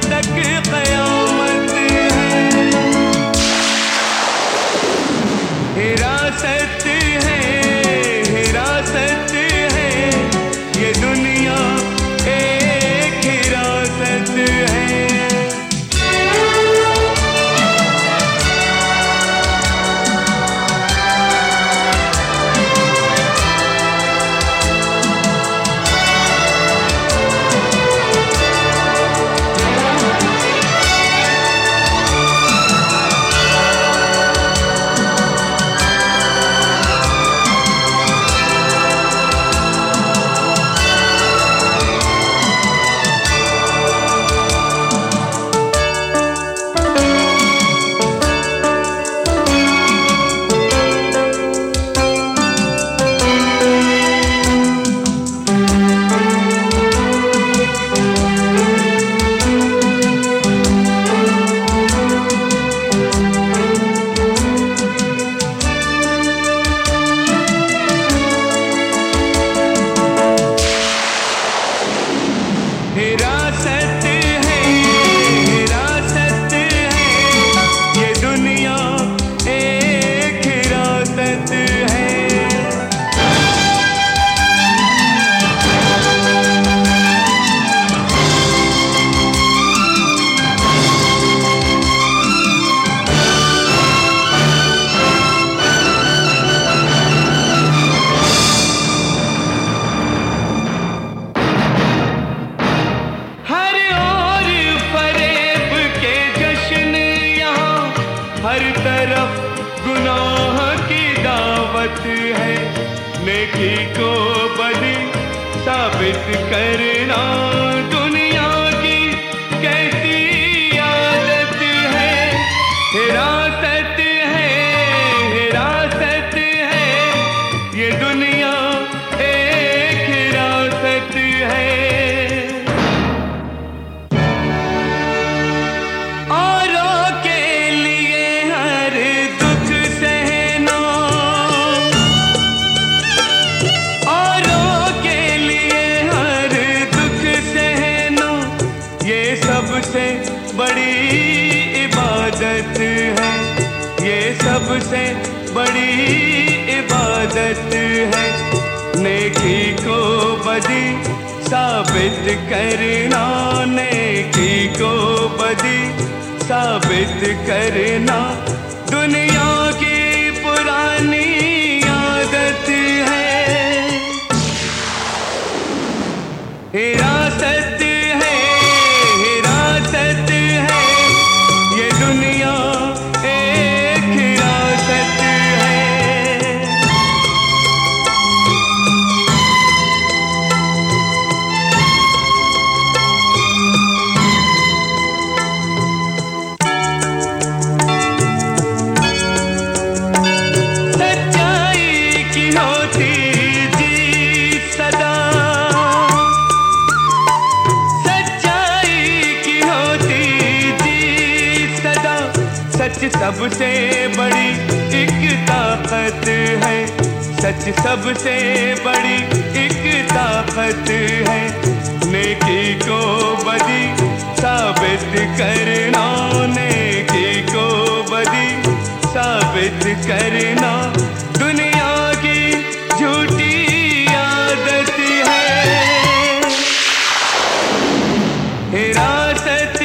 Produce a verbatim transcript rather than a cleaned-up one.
तक क़यामत है। हिरासत है, हिरासत है, ये दुनिया एक हिरासत है। हिरासत है, हिरासत है, ये दुनिया एक हिरासत है। हर तरफ गुनाह की दावत है, नेकी को बदी साबित करना दुनिया की कैसी आदत है। हिरासत है, हिरासत है, ये दुनिया एक हिरासत है। सबसे बड़ी इबादत है, ये सबसे बड़ी इबादत है। नेकी को बदी साबित करना, नेकी को बदी साबित करना दुनिया की पुरानी आदत है। हिरासत है, हिरासत है, ये दुनिया एक हिरासत है। सच्चाई की होती जीत सदा, सच सबसे बड़ी एक ताकत है, सच सबसे बड़ी एक ताकत है। नेकी को बदी साबित करना, नेकी को बदी साबित करना दुनिया की झूठी आदत है। हिरासत